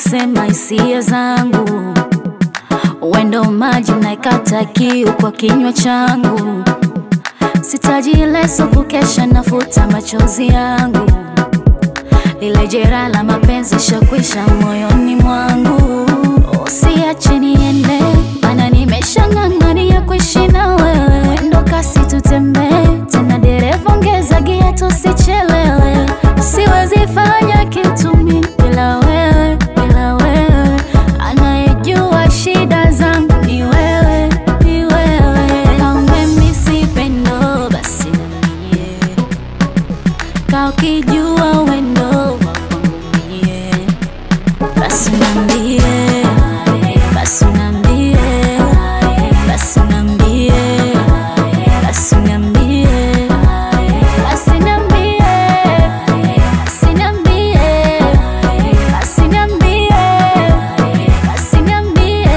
kusema hisia zangu, wendo maji naikata kiu kwa kinywa changu. Sitaji leso kukesha nafuta machozi yangu, lile jeraha la mapenzi shakwisha moyoni mwangu. Usiache niende, maana nimeshang'ang'ania kuishi na wewe. Wendo kasi tutembee, tena dereva ongeza gia tusichelewe. Siwezi fanya kitu mimi bila wewe, bila wewe. Anayejua shida zangu ni wewe, ni wewe. Kama mimi sipendo basi niambie, kama ukijua wendo wangu mie, basi niambie, basi niambie, basi niambie, basi niambie, basi niambie, basi niambie, basi niambie, basi niambie.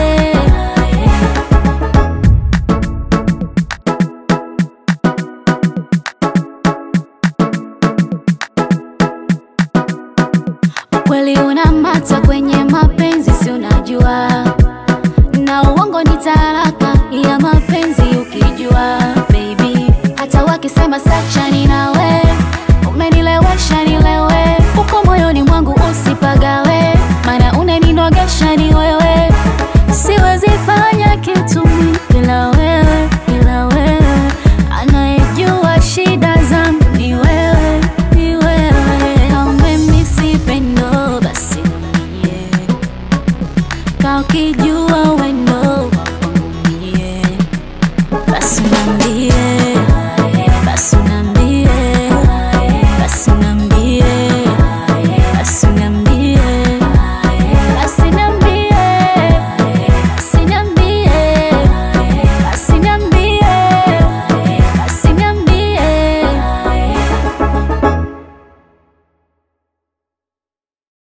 Kweli unamata kwenye mapenzi, si unajua, na uongo ni talaka ya mapenzi ukijua. Baby, hata wakisema sacha ni nawe, umenilewesha nilewe, uko moyoni mwangu usipagawe, maana unaninogesha ni wewe. Siwezi fanya kitu mimi bila wewe, bila wewe. Anayejua shida zangu ni wewe, ni wewe. Kama mimi sipendo basi niambie, kama ukijua wendo